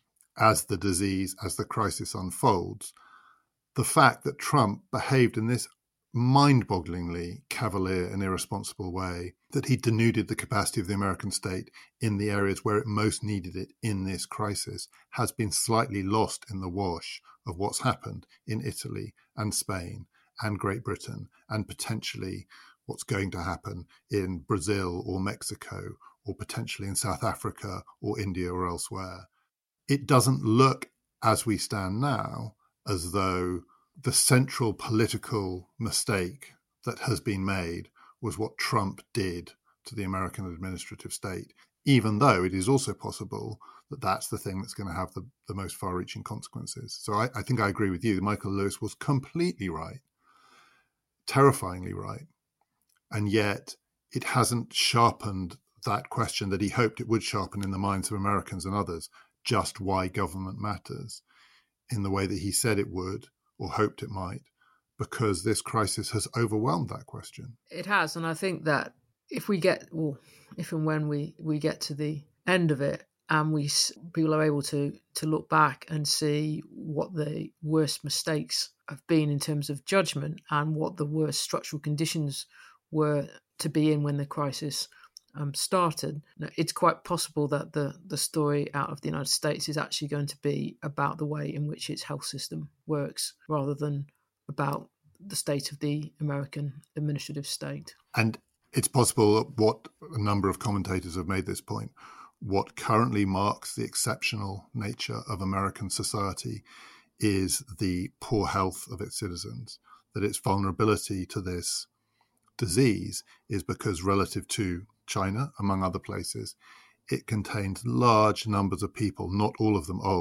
as the disease, as the crisis unfolds, the fact that Trump behaved in this mind-bogglingly cavalier and irresponsible way, that he denuded the capacity of the American state in the areas where it most needed it in this crisis, has been slightly lost in the wash of what's happened in Italy and Spain and Great Britain, and potentially what's going to happen in Brazil or Mexico, or potentially in South Africa or India or elsewhere. It doesn't look, as we stand now, as though the central political mistake that has been made was what Trump did to the American administrative state, even though it is also possible that that's the thing that's going to have the, the most far-reaching consequences. So I, I think I agree with you. Michael Lewis was completely right, terrifyingly right, and yet it hasn't sharpened that question that he hoped it would sharpen in the minds of Americans and others, just why government matters, in the way that he said it would or hoped it might, because this crisis has overwhelmed that question. It has, and I think that if we get, well, if and when we, we get to the end of it, and we people are able to to look back and see what the worst mistakes have been in terms of judgment and what the worst structural conditions were to be in when the crisis um, started, it's quite possible that the, the story out of the United States is actually going to be about the way in which its health system works rather than about the state of the American administrative state. And it's possible that what a number of commentators have made this point, what currently marks the exceptional nature of American society is the poor health of its citizens, that its vulnerability to this disease is because relative to China, among other places, it contains large numbers of people, not all of them old,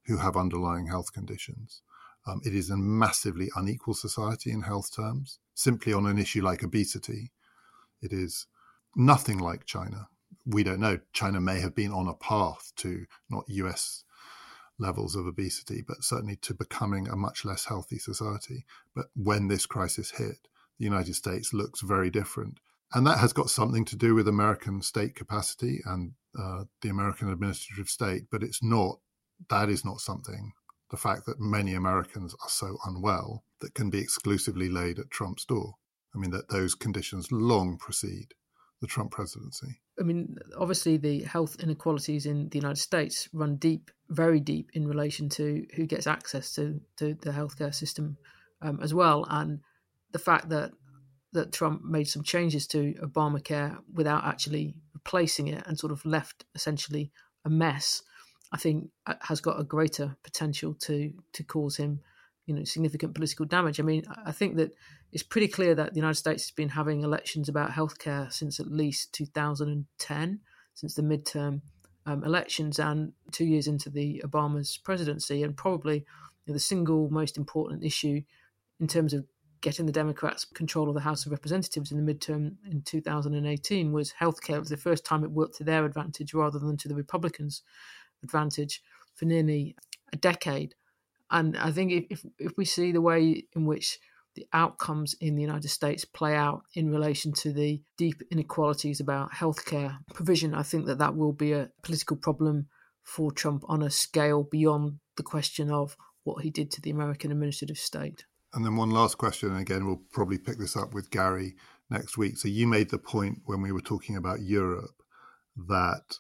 who have underlying health conditions. Um, it is a massively unequal society in health terms. Simply on an issue like obesity, it is nothing like China. We don't know. China may have been on a path to not U S levels of obesity, but certainly to becoming a much less healthy society. But when this crisis hit, the United States looks very different. And that has got something to do with American state capacity and uh, the American administrative state. But it's not, that is not something, the fact that many Americans are so unwell, that can be exclusively laid at Trump's door. I mean, that those conditions long precede the Trump presidency. I mean, obviously the health inequalities in the United States run deep, very deep in relation to who gets access to, to the healthcare system um, as well. And the fact that that Trump made some changes to Obamacare without actually replacing it and sort of left essentially a mess, I think has got a greater potential to to cause him, you know, significant political damage. I mean, I think that it's pretty clear that the United States has been having elections about healthcare since at least two thousand ten, since the midterm um, elections, and two years into the Obama's presidency. And probably, you know, the single most important issue in terms of getting the Democrats control of the House of Representatives in the midterm in two thousand eighteen was healthcare. It was the first time it worked to their advantage rather than to the Republicans' advantage for nearly a decade. And I think if, if, if we see the way in which the outcomes in the United States play out in relation to the deep inequalities about healthcare provision, I think that that will be a political problem for Trump on a scale beyond the question of what he did to the American administrative state. And then one last question, and again, we'll probably pick this up with Gary next week. So you made the point when we were talking about Europe that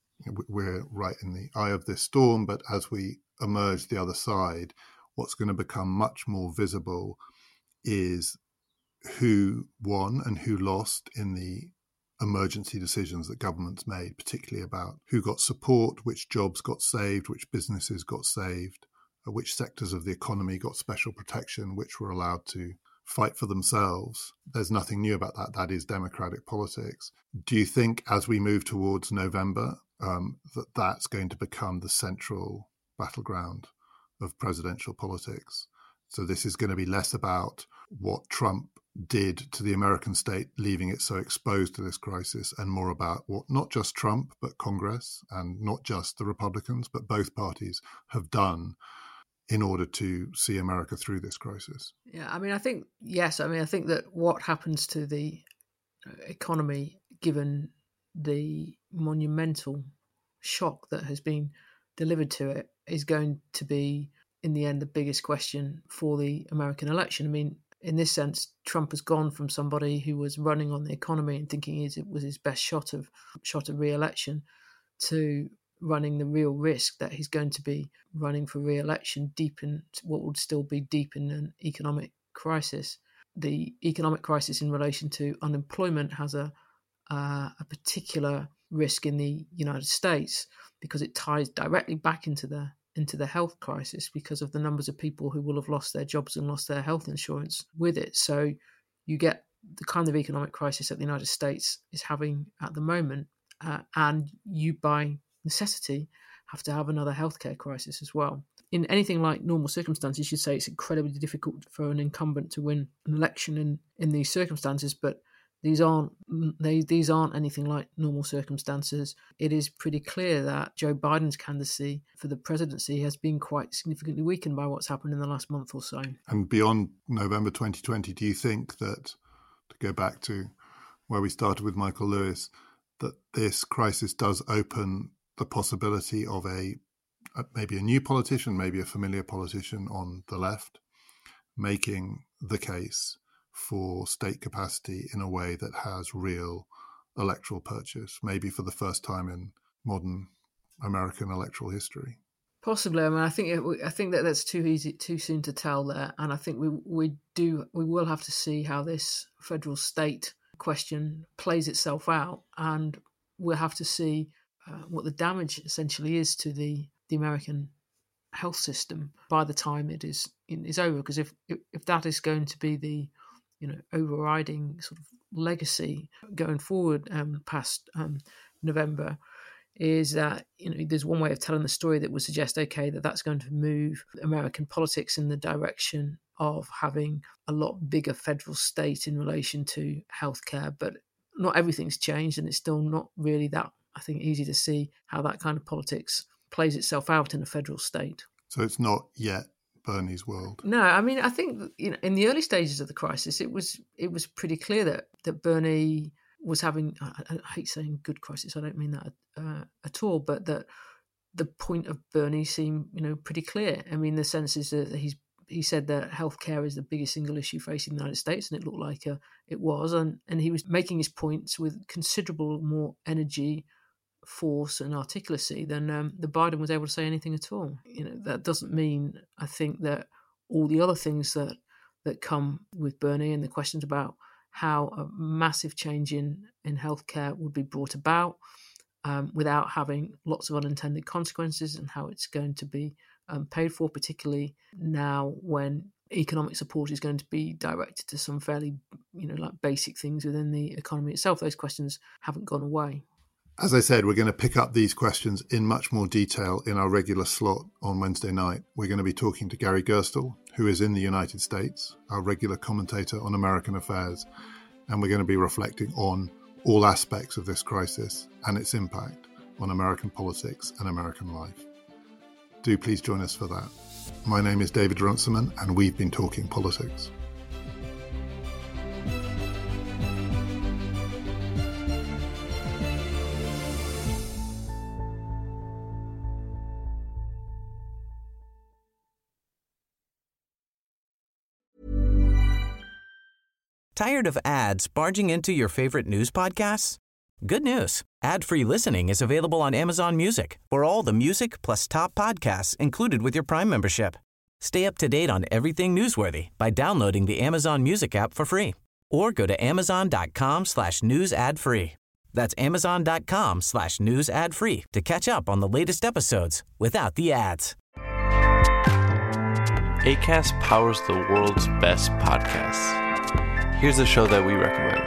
we're right in the eye of this storm, but as we emerge the other side, what's going to become much more visible is who won and who lost in the emergency decisions that governments made, particularly about who got support, which jobs got saved, which businesses got saved, which sectors of the economy got special protection, which were allowed to fight for themselves. There's nothing new about that. That is democratic politics. Do you think as we move towards November, um, that that's going to become the central battleground of presidential politics? So this is going to be less about what Trump did to the American state, leaving it so exposed to this crisis, and more about what not just Trump, but Congress, and not just the Republicans, but both parties have done in order to see America through this crisis? Yeah, I mean, I think, yes, I mean, I think that what happens to the economy, given the monumental shock that has been delivered to it, is going to be, in the end, the biggest question for the American election. I mean, in this sense, Trump has gone from somebody who was running on the economy and thinking it was his best shot of shot of re-election to running the real risk that he's going to be running for re-election deep in what would still be deep in an economic crisis. The economic crisis in relation to unemployment has a uh, a particular risk in the United States because it ties directly back into the into the health crisis because of the numbers of people who will have lost their jobs and lost their health insurance with it. So you get the kind of economic crisis that the United States is having at the moment, uh, and you by necessity have to have another healthcare crisis as well. In anything like normal circumstances, you'd say it's incredibly difficult for an incumbent to win an election in, in these circumstances, but these aren't they these aren't anything like normal circumstances. It is pretty clear that Joe Biden's candidacy for the presidency has been quite significantly weakened by what's happened in the last month or so. And beyond November twenty twenty, do you think that, to go back to where we started with Michael Lewis, that this crisis does open the possibility of a maybe a new politician, maybe a familiar politician on the left, making the case for state capacity in a way that has real electoral purchase, maybe for the first time in modern American electoral history? Possibly. I mean, I think it, I think that that's too easy, too soon to tell there, and I think we we do we will have to see how this federal state question plays itself out, and we'll have to see uh, what the damage essentially is to the the American health system by the time it is is over. Because if if, if that is going to be the you know, overriding sort of legacy going forward um, past um, November, is that, you know, there's one way of telling the story that would suggest, okay, that that's going to move American politics in the direction of having a lot bigger federal state in relation to healthcare. But not everything's changed, and it's still not really that, I think, easy to see how that kind of politics plays itself out in a federal state. So it's not yet Bernie's world. No, I mean, I think, you know, in the early stages of the crisis, it was it was pretty clear that that Bernie was having, I, I hate saying good crisis, I don't mean that uh, at all, but that the point of Bernie seemed, you know, pretty clear. I mean, the sense is that he's he said that healthcare is the biggest single issue facing the United States, and it looked like uh, it was, and and he was making his points with considerable more energy, force and articulacy than um, the Biden was able to say anything at all. You know, that doesn't mean, I think, that all the other things that that come with Bernie and the questions about how a massive change in, in healthcare would be brought about um, without having lots of unintended consequences, and how it's going to be um, paid for, particularly now when economic support is going to be directed to some fairly, you know, like basic things within the economy itself. Those questions haven't gone away. As I said, we're going to pick up these questions in much more detail in our regular slot on Wednesday night. We're going to be talking to Gary Gerstle, who is in the United States, our regular commentator on American affairs, and we're going to be reflecting on all aspects of this crisis and its impact on American politics and American life. Do please join us for that. My name is David Runciman, and we've been talking politics. Tired of ads barging into your favorite news podcasts? Good news. Ad-free listening is available on Amazon Music for all the music plus top podcasts included with your Prime membership. Stay up to date on everything newsworthy by downloading the Amazon Music app for free, or go to amazon.com slash news ad free. That's amazon.com slash news ad free to catch up on the latest episodes without the ads. Acast powers the world's best podcasts. Here's a show that we recommend.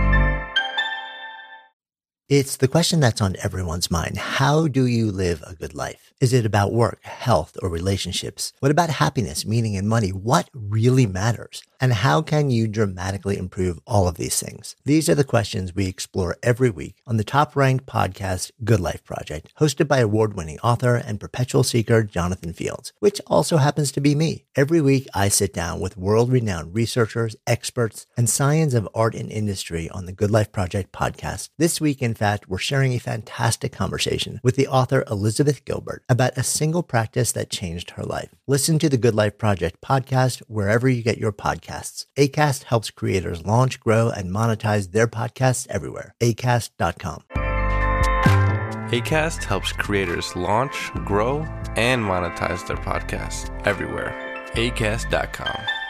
It's the question that's on everyone's mind. How do you live a good life? Is it about work, health, or relationships? What about happiness, meaning, and money? What really matters? And how can you dramatically improve all of these things? These are the questions we explore every week on the top-ranked podcast, Good Life Project, hosted by award-winning author and perpetual seeker Jonathan Fields, which also happens to be me. Every week, I sit down with world-renowned researchers, experts, and science of art and industry on the Good Life Project podcast. This week, in fact, we're sharing a fantastic conversation with the author Elizabeth Gilbert about a single practice that changed her life. Listen to the Good Life Project podcast wherever you get your podcasts. Acast helps creators launch, grow, and monetize their podcasts everywhere. acast dot com. Acast helps creators launch, grow, and monetize their podcasts everywhere. acast dot com.